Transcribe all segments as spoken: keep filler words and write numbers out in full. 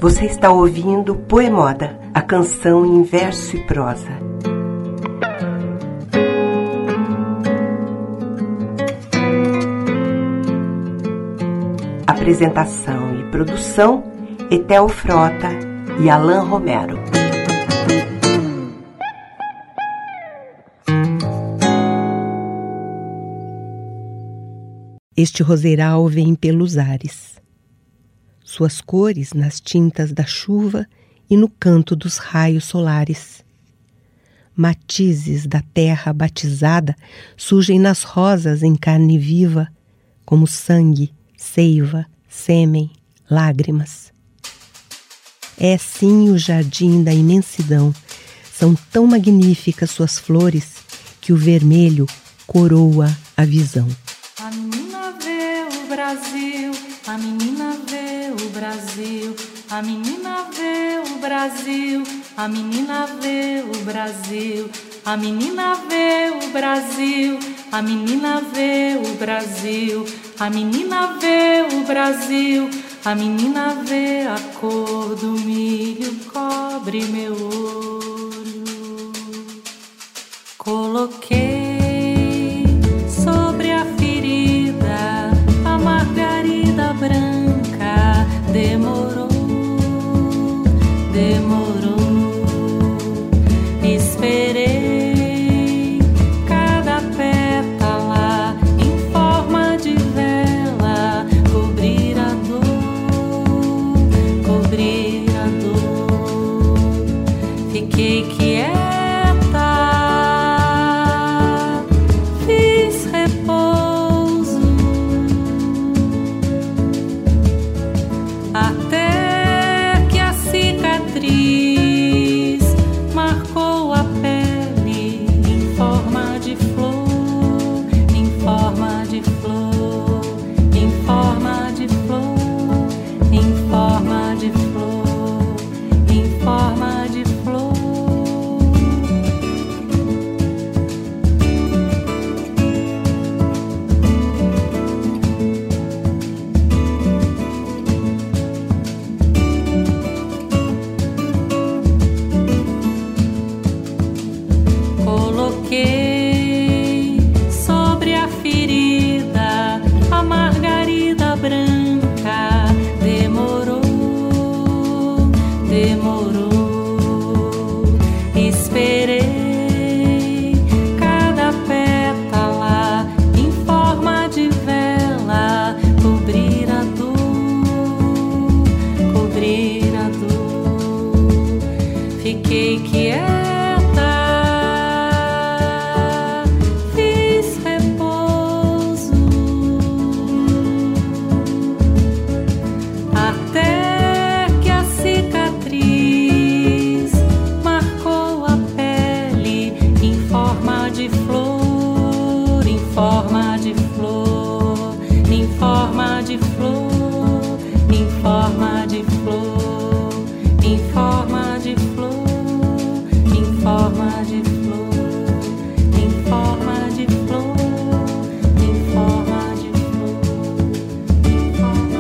Você está ouvindo Poemoda, a canção em verso e prosa. Apresentação e produção, Etel Frota e Alain Romero. Este roseiral vem pelos ares, suas cores nas tintas da chuva e no canto dos raios solares. Matizes da terra batizada surgem nas rosas em carne viva, como sangue, seiva, sêmen, lágrimas. É sim o jardim da imensidão. São tão magníficas suas flores que o vermelho coroa a visão. A menina vê o Brasil, a menina vê o Brasil, a menina vê o Brasil, a menina vê o Brasil, a menina vê o Brasil, a menina vê o Brasil, a menina vê o Brasil, a menina vê a cor do milho cobre meu olho. Coloquei sobre a ferida a margarida branca, demorou, demorou, esperei cada pétala em forma de vela cobrir a dor, cobrir a dor. Fiquei quieta, fiz repouso até que a cicatriz marcou a pele em forma de flor, em forma de flor, em forma de flor, em forma de flor, em forma de flor. Coloquei sobre a ferida a margarida branca, demorou, demorou, esperei cada pétala em forma de vela cobrir a dor, cobrir a dor. Fiquei quieta, fiz repouso até que a cicatriz marcou a pele em forma de flor, em forma de flor, em forma de flor, em forma de flor, em forma de flor, em forma de flor, em forma de flor, em forma de flor, em forma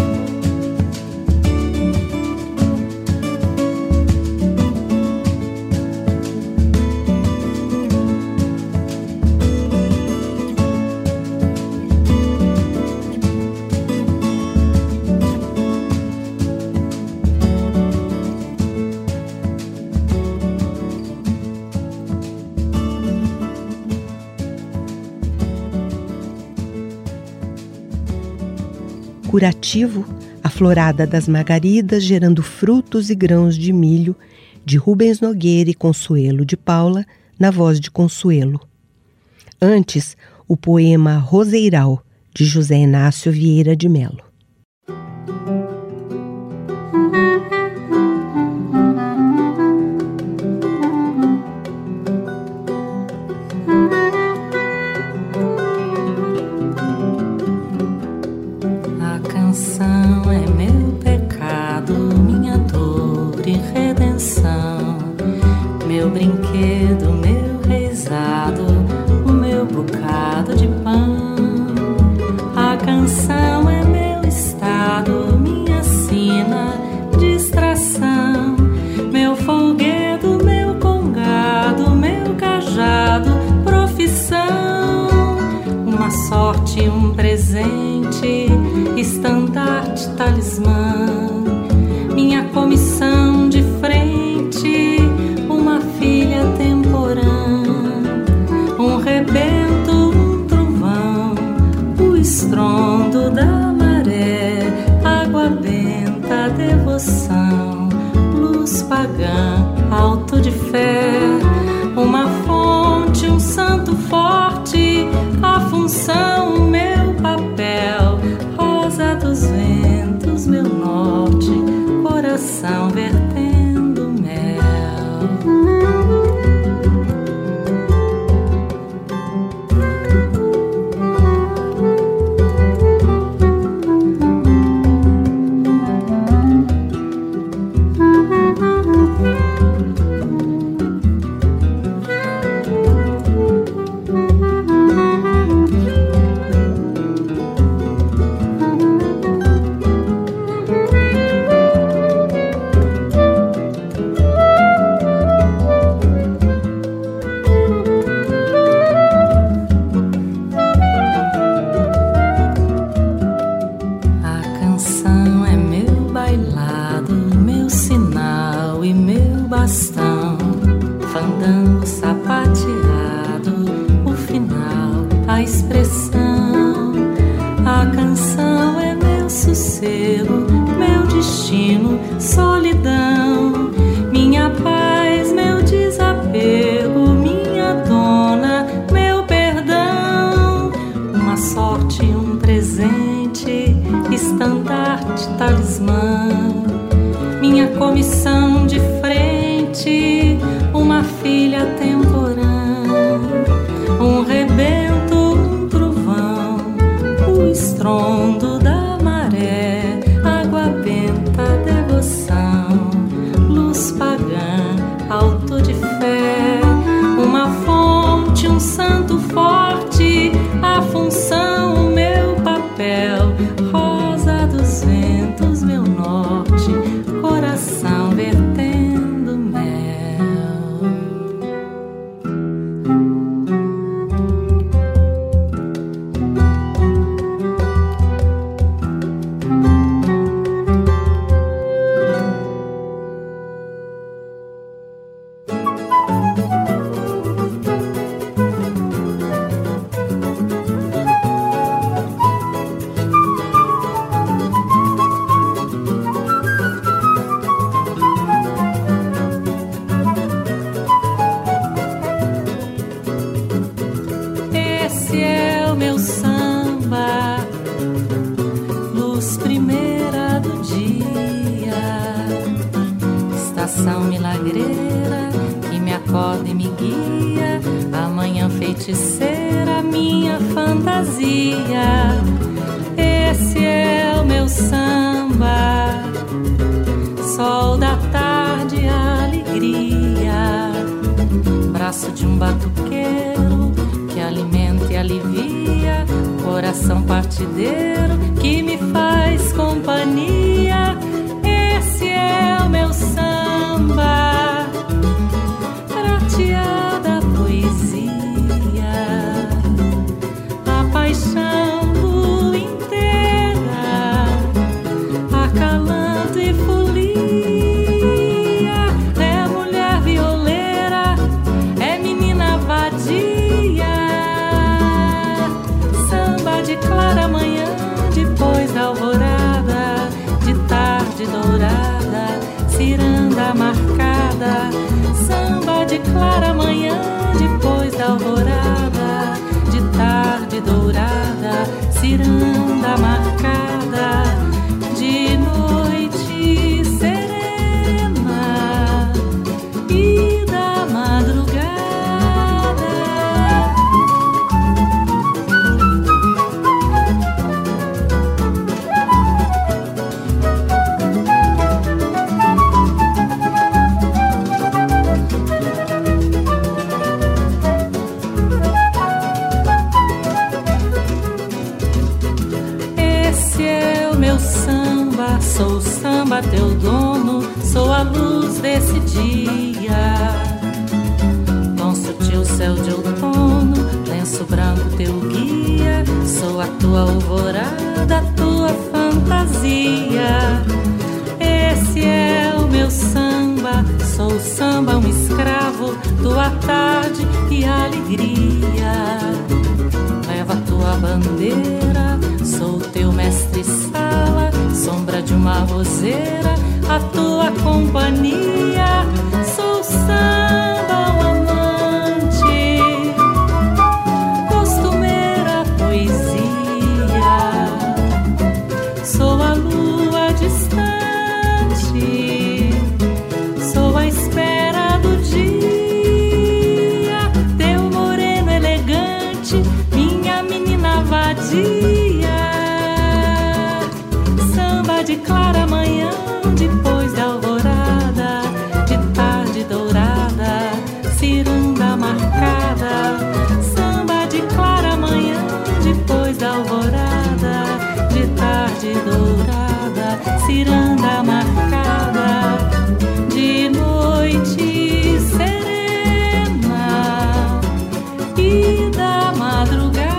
Curativo, a florada das margaridas gerando frutos e grãos de milho, de Rubens Nogueira e Consuelo de Paula, na voz de Consuelo. Antes, o poema Roseiral, de José Inácio Vieira de Melo. A canção é meu pecado, minha dor e redenção, meu brinquedo, meu reizado, o meu bocado de pão. A canção é meu estado, minha sina de uma sorte, um presente, estandarte, talismã, minha comissão de frente, uma filha temporã, um rebento, um trovão, o estrondo da maré, água benta, devoção, luz pagã, alto de fé, uma fonte, um santo forte, a função, meu papel, rosa dos ventos, meu norte, coração vertendo mel. Sou o samba, teu dono, sou a luz desse dia. Tom sutil, céu de outono, lenço branco, teu guia. sou a tua alvorada, a tua fantasia. Esse é o meu samba, sou o samba, um escravo, tua tarde e alegria. Leva a tua bandeira, sou teu mestre-sala, sombra de uma roseira, a tua companhia. Sou samba, um amante, costumeira poesia. Sou a lua distante, sou a espera do dia. Teu moreno elegante, minha menina vadia. Samba de clara manhã, depois da alvorada, de tarde dourada, ciranda marcada. Samba de clara manhã, depois da alvorada, de tarde dourada, ciranda marcada. De noite serena e da madrugada.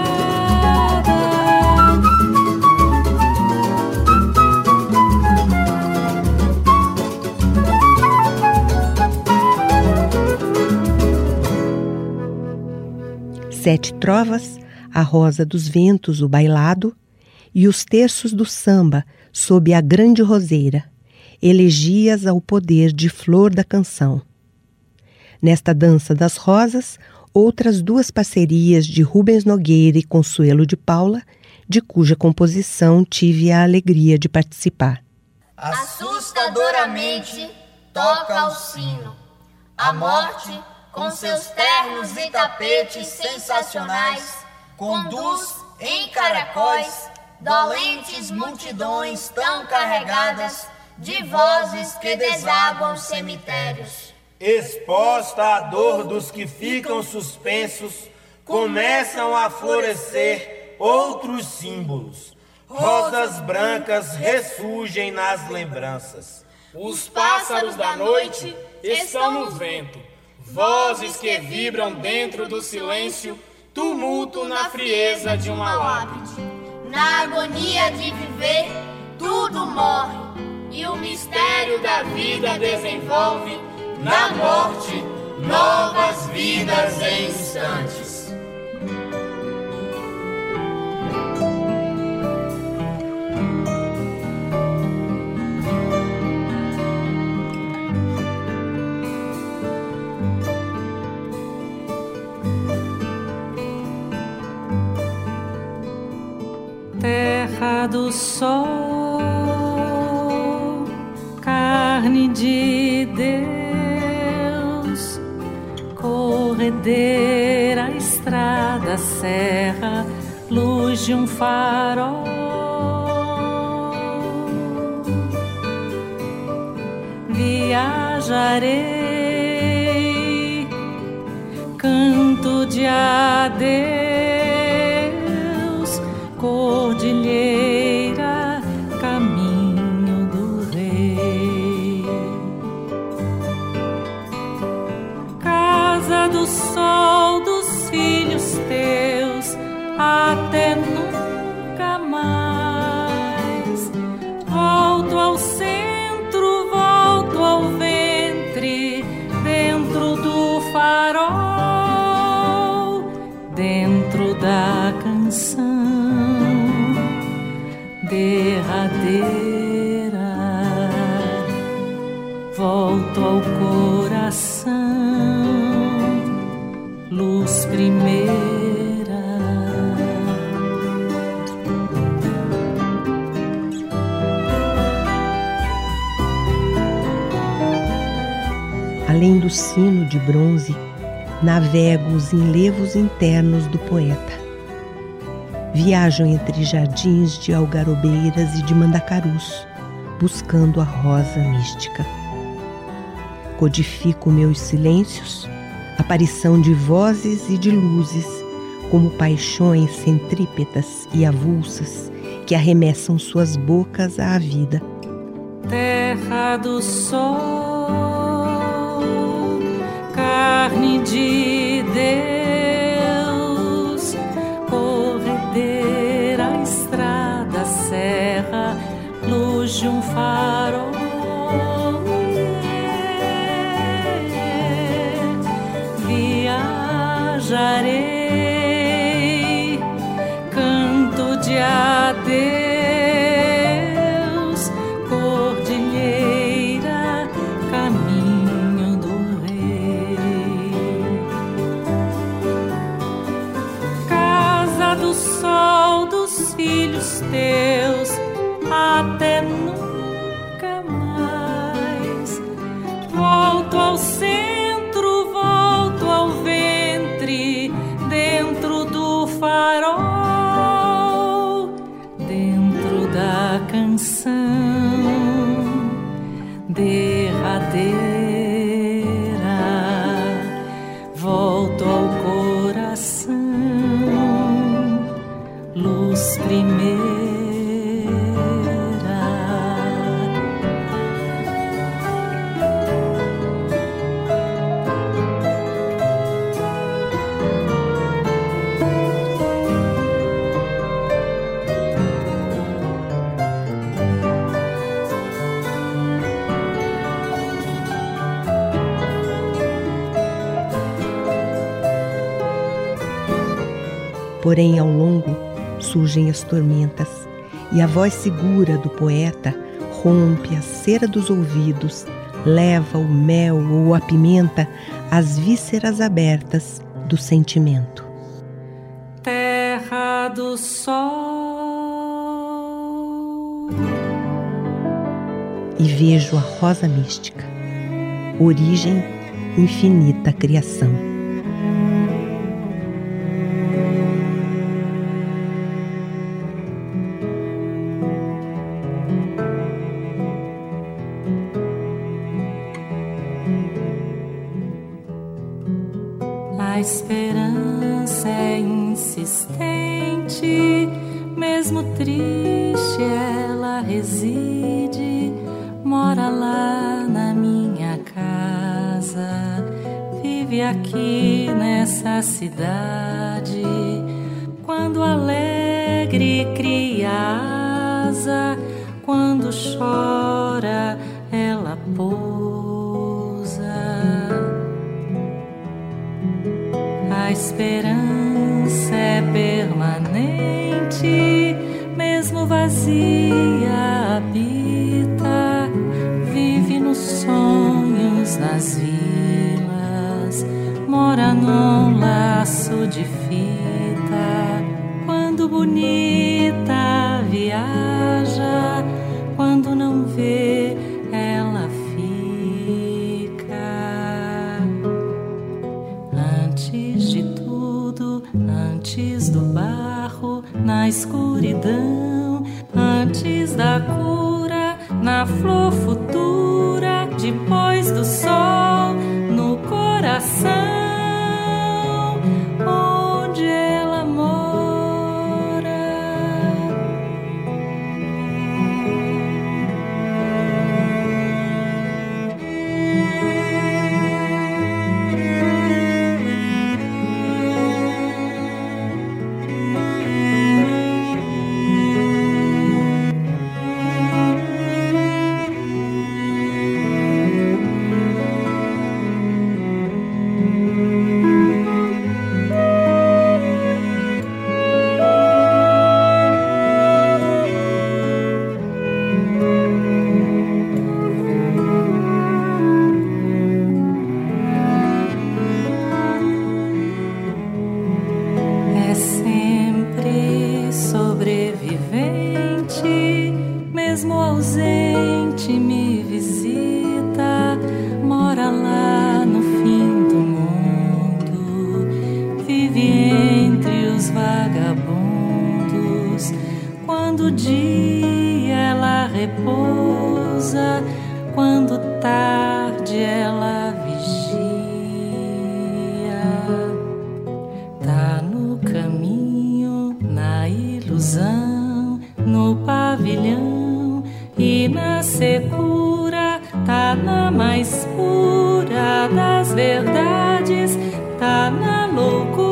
Sete trovas, a rosa dos ventos, o bailado, e os terços do samba sob a grande roseira, elegias ao poder de flor da canção. Nesta dança das rosas, outras duas parcerias de Rubens Nogueira e Consuelo de Paula, de cuja composição tive a alegria de participar. Assustadoramente toca o sino, a morte, com seus ternos e tapetes sensacionais, conduz em caracóis dolentes multidões tão carregadas de vozes que desaguam cemitérios. Exposta à dor dos que ficam suspensos, começam a florescer outros símbolos. Rosas brancas ressurgem nas lembranças. Os pássaros da noite estão no vento, vozes que vibram dentro do silêncio, tumulto na frieza de uma lápide. Na agonia de viver, tudo morre, e o mistério da vida desenvolve na morte novas vidas em instantes. Terra do sol, carne de Deus, corredeira, estrada, serra, luz de um farol. Viajarei, canto de adeus, cordilheira, caminho do rei. Casa do sol dos filhos teus, até nunca mais. Volto ao centro, volto ao ventre, dentro do farol, dentro da canção derradeira. Volto ao coração, luz primeira. Além do sino de bronze, navego os enlevos internos do poeta. Viajo entre jardins de algarobeiras e de mandacarus, buscando a rosa mística. Codifico meus silêncios, aparição de vozes e de luzes, como paixões centrípetas e avulsas que arremessam suas bocas à vida. Terra do sol, carne de Deus, corredeira, luz de um farol. Viajarei, canto de adeus, cordilheira, caminho do rei. Casa do sol dos filhos teus, até nunca mais. Volto ao centro, volto ao ventre, dentro do farol, dentro da canção derradeira. Volto ao coração, luz primeira. Porém, ao longo surgem as tormentas, e a voz segura do poeta rompe a cera dos ouvidos, leva o mel ou a pimenta às vísceras abertas do sentimento. Terra do sol. E vejo a rosa mística, origem, infinita criação. A esperança é insistente, mesmo triste ela reside, mora lá na minha casa, vive aqui nessa cidade. Quando alegre cria asa, quando chora ela pousa. A esperança é permanente, mesmo vazia habita, vive nos sonhos, nas vilas, mora num laço de fita. Quando bonita viaja, quando não vê ela fica. Antes de tudo, antes do barro, na escuridão, antes da cura, na flor futura, depois do sol, no coração, onde ela mora. É sempre sobrevivente, mesmo ausente me visita, mora lá no fim do mundo, vive entre os vagabundos. Quando dia ela repousa, quando tarde ela vigia. Tá no caminho, na ilusão, no pavilhão e na secura, tá na mais pura das verdades, tá na loucura.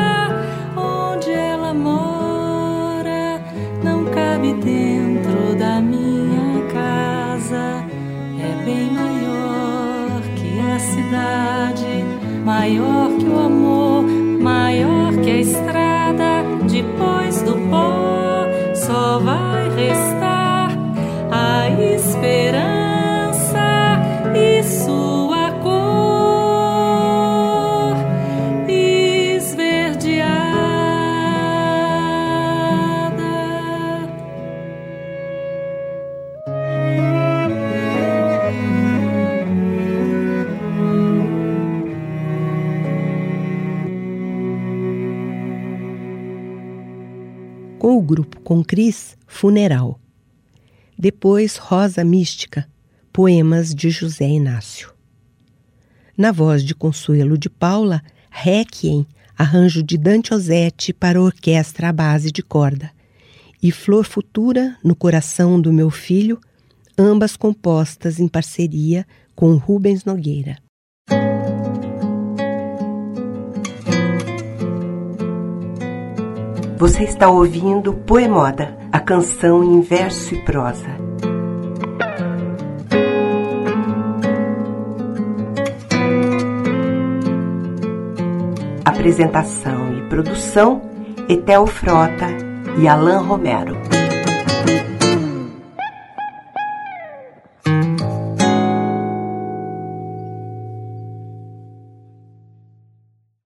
Onde ela mora não cabe dentro da a minha casa é bem maior que a cidade, maior que o amor, maior que a estrada. Depois do pó só vai restar a esperança e sua cor esverdeada. Com o grupo Com Cris, Funeral. Depois, Rosa Mística, poemas de José Inácio. Na voz de Consuelo de Paula, Requiem, arranjo de Dante Ozzetti para orquestra à base de corda. E Flor Futura, no coração do meu filho, ambas compostas em parceria com Rubens Nogueira. Você está ouvindo Poemoda, a canção em verso e prosa. Apresentação e produção, Etel Frota e Alain Romero.